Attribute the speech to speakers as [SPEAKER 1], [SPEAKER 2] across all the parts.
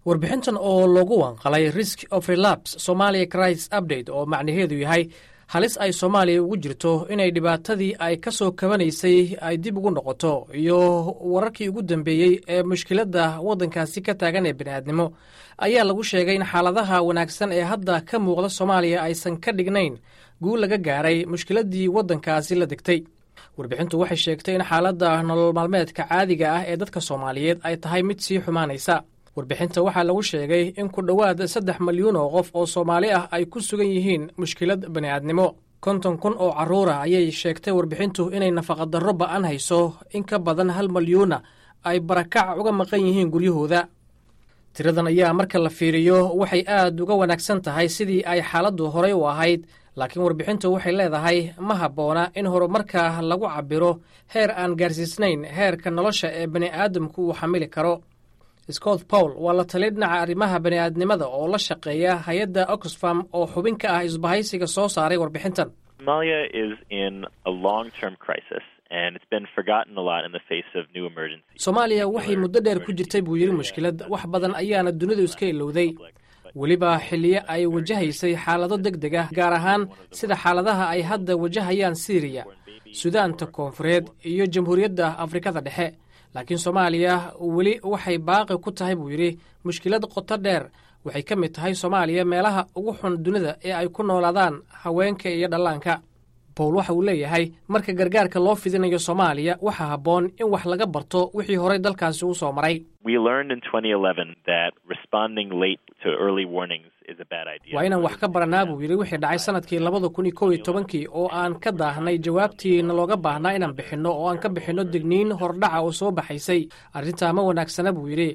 [SPEAKER 1] warbixintan oo loogu wanqalay risk of relapse Somalia crisis update oo macnaheedu yahay halis ay Soomaaliya ugu jirto inay dhibaatadii ay ka soo kabanaysay ay dib ugu noqoto iyo wararkii ugu dambeeyey ee mushkiladda waddankaasi ka taagan ee bini'aadnimo ayaa lagu sheegay in xaaladaha wanaagsan ee hadda ka muuqda Soomaaliya aysan ka dhignayn guul laga gaaray mushkiladdii waddankaasi la degtay. warbixintu waxay sheegtay in xaaladda nolol maalmeedka caadiga ah ee dadka Soomaaliyeed ay tahay mid sii xumaanaysa. warbixinta waxaa lagu sheegay in ku dhowaad 3 malyan oo qof oo Soomaali ah ay ku sugan yihiin mushkilad bani'aadnimo. 50,000 oo carruur ah ayay sheegtay warbixintu inay nafaqadarro ba'an hayso, in ka badan 1 malyan ay barakac uga maqan yihiin guryahooda. tiradan ayaa marka la fiiriyo waxay aad uga wanaagsan tahay sidii ay xaaladdu horey u ahayd, laakiin warbixintu waxay leedahay ma habboona in horumarka lagu cabbiro heer aan gaarsiisnayn heerka nolosha ee bani'aadamku uu xamili karo. Scott Paul waa la taliya dhinaca arrimaha bani'aadnimada oo la shaqeeya hay'adda Oxfam oo xubin ka ah isbahaysiga soo saaray warbixintan.
[SPEAKER 2] Somalia is in a long-term crisis and it's been forgotten a lot in the face of new emergencies. Soomaaliya
[SPEAKER 1] waxay muddo dheer ku jirtay buu yiri mushkilad wax badan ayaana dunidu iska ilowday. weliba xilliye ay wajahaysay xaalado degdeg ah gaar ahaan sida xaaladaha ay hadda wajahayaan Syria, Suudaanta Koonfureed iyo Jamhuuriyadda Afrikada Dhexe. laakiin Soomaaliya weli waxay baaqi ku tahay buu yiri mushkilad qoto dheer. waxay ka mid tahay Soomaaliya meelaha ugu xun dunida ee ay ku noolaadaan haweenka iyo dhallaanka. Paul waxa uu leeyahay marka gargaarka loo fidinayo Soomaaliya waxa habboon in wax laga barto wixii horey dalkaasi u soo maray.
[SPEAKER 2] We learned in 2011 that responding late to early warnings is a bad idea.
[SPEAKER 1] waa inaan wax ka baranaa buu yiri wixii dhacay sanadkii 2011 oo aan ka daahnay jawaabtii nalooga baahnaa inaan bixinno oo aan ka bixinno digniin hordhaca oo soo baxaysay. arrintaa ma wanaagsana buu yiri.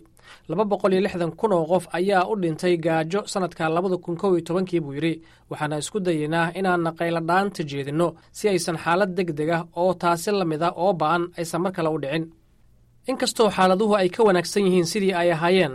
[SPEAKER 1] 260,000 oo qof ayaa u dhintay gaajo sanadka 2011 buu yiri. waxaana isku dayaynaa inaan qaylo dhaanta jeedinno si aysan xaalad degdeg ah oo taasi la mid ah oo ba'an aysan mar kale u dhicin. inkastoo xaaladuhu ay ka wanaagsan yihiin sidii ay ahaayeen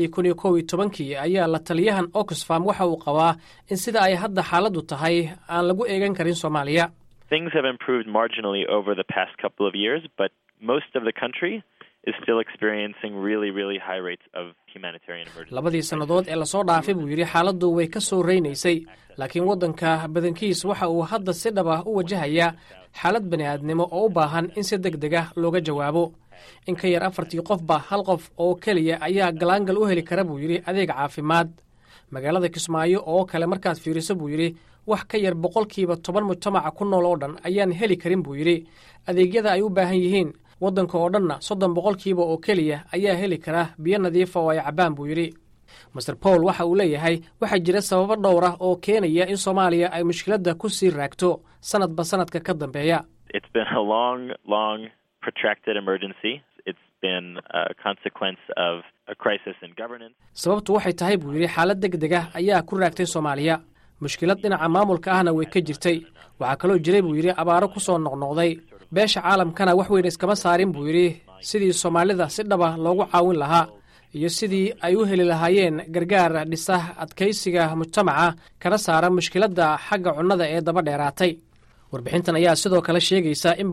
[SPEAKER 1] 2011 ayaa la taliyahan Oxfam waxa uu qabaa in sida ay hadda xaaladdu tahay aan lagu eegan karin Soomaaliya.
[SPEAKER 2] Things have improved marginally over the past couple of years, but most of the country is still experiencing really high rates of humanitarian emergency.
[SPEAKER 1] labadii sannadood ee la soo dhaafay buu yiri xaaladdu way ka soo reynaysay, laakiin waddanka badankiis waxa uu hadda si dhab ah u wajahayaa xaalad bani'aadnimo oo u baahan in si degdeg ah looga jawaabo. in ka yar 4 qofba 1 qof oo keliya ayaa galaangal u heli kara buu yiri adeeg caafimaad. magaalada Kismaayo oo kale markaad fiiriso buu yiri wax ka yar 10% mujtamaca ku nool oo dhan ayaan heli karin buu yiri adeegyada ay u baahan yihiin. waddanka oo dhanna 30% oo keliya ayaa heli kara biyo nadiif ah oo ay cabaan buu yiri. Mr. Paul waxa uu leeyahay waxa jira sababo dhowr ah oo keenaya in Soomaaliya ay mushkiladda ku sii raagto sanadba sanadka ka dambeeya.
[SPEAKER 2] It's been a long protracted emergency. It's been a consequence of a crisis in governance.
[SPEAKER 1] sababtu waxay tahay buu yiri xaalad degdeg ah ayaa ku raagtay Soomaaliya. mushkilad dhinaca maamulka ahna way ka jirtay. waxaa kaloo jiray buu yiri abaaro ku soo noqnoqday. beesha caalamkana wax weyn iskama saarin buu yiri sidii Soomaalida si dhaba loogu caawin lahaa iyo sidii ay u heli lahaayeen gargaar dhisa adkaysiga mujtamaca kana saara mushkiladda xagga cunnada ee daba dheeraatay. warbixintan ayaa sidoo kale sheegaysa in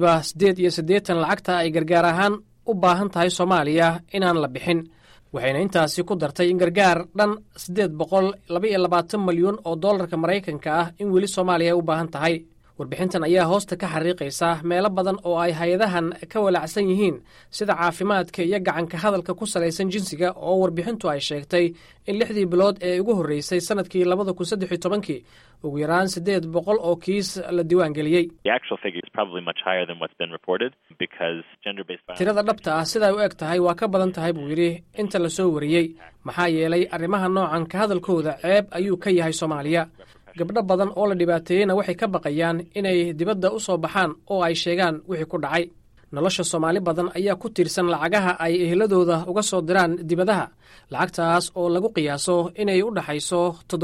[SPEAKER 1] 8% lacagta ay gargaar ahaan u baahan tahay Soomaaliya inaan la bixin. waxayna intaasi ku dartay in gargaar dhan 822 malyan oo dollarka Mareykanka ah in weli Soomaaliya u baahan tahay. warbixintan ayaa hoosta ka xariiqaysa meelo badan oo ay hay'adahan ka walacsan yihiin sida caafimaadka iyo gacanka hadalka ku salaysan jinsiga oo warbixintu ay sheegtay in 6 bilood ee ugu horeysay sanadkii 2013 ugu yaraan 800 oo kiis la diiwaan geliyay. tirada dhabta ah sida ay u eg tahay waa ka badan tahay buu yiri inta la soo wariyey maxaa yeelay arrimaha noocan ka hadalkooda ceeb ayuu ka yahay Soomaaliya. gabdho badan oo la dhibaateeyeyna waxay ka baqayaan inay dibadda u soo baxaan oo ay sheegaan wixii ku dhacay. nolosha Soomaali badan ayaa ku tiirsan lacagaha ay eheladooda uga soo diraan dibadaha. lacagtaas oo lagu qiyaaso inay u dhaxayso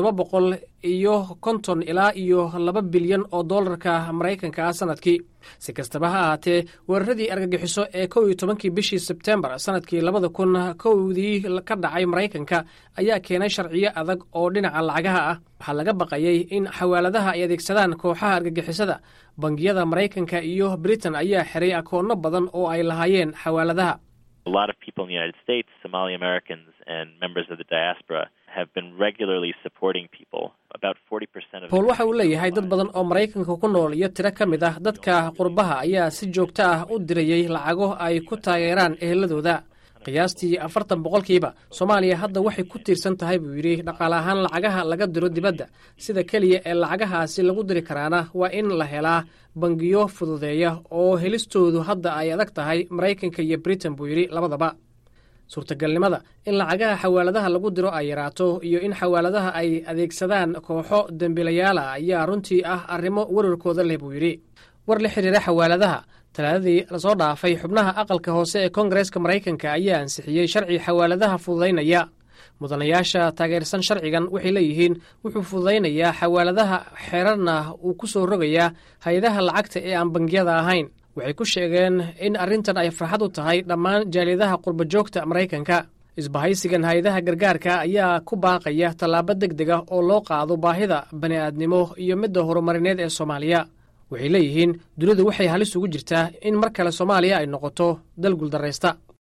[SPEAKER 1] 750 ilaa 2 bilyan oo dollarka Mareykanka ah sanadkii. si kastaba ha ahaatee weeraradii argagixiso ee 11 bishii Sebtembar sanadkii 2001 ka dhacay Mareykanka ayaa keenay sharciyo adag oo dhinaca lacagaha ah. waxaa laga baqayay in xawaaladaha ay adeegsadaan kooxaha argagixisada. bangiyada Mareykanka iyo Britain ayaa xiray akoonno badan oo ay lahaayeen xawaaladaha.
[SPEAKER 2] A lot of people in the United States, Somali Americans and members of the diaspora have been regularly supporting people. About 40% of
[SPEAKER 1] Paul waxa uu leeyahay dad badan oo Maraykanka ku nool iyo tiro ka mid ah dadka qurbaha ayaa si joogto ah u dirayay lacago ay ku taageeraan eheladooda. qiyaastii 40% Soomaaliya hadda waxay ku tiirsan tahay buu yiri dhaqaale ahaan lacagaha laga diro dibadda sida kaliya ee lacagahaasi lagu diri karaana waa in la helaa bangiyo fududeeya oo helistoodu hadda ay adag tahay Maraykanka iyo Britain buu yiri labadaba. suurtagalnimada in lacagaha xawaaladaha lagu diro ay yaraato iyo in xawaaladaha ay adeegsadaan kooxo dambiilayaal ayaa runtii ah arrimo wararkooda leh buu yiri. war la xiriira xawaaladaha talaadadii la soo dhaafay xubnaha aqalka hoose ee Koongareeska Maraykanka ayaa ansixiyay sharci xawaaladaha fududeynaya. mudanayaasha taageersan sharcigan waxay leeyihiin wuxuu fududeynayaa xawaaladaha xeerarna uu ku soo rogayaa hay'adaha lacagta ee aan bangiyada ahayn. waxay ku sheegeen in arrintan ay farxad u tahay dhammaan jaaliyadaha qurba joogta Maraykanka. isbahaysigan hay'adaha gargaarka ayaa ku baaqaya tallaabo degdeg ah oo loo qaado baahida bani'aadnimo iyo midda horumarineed ee Soomaaliya. waxay leeyihiin dunidu waxay halis ugu jirtaa in mar kale Soomaaliya ay noqoto dal guuldareysta.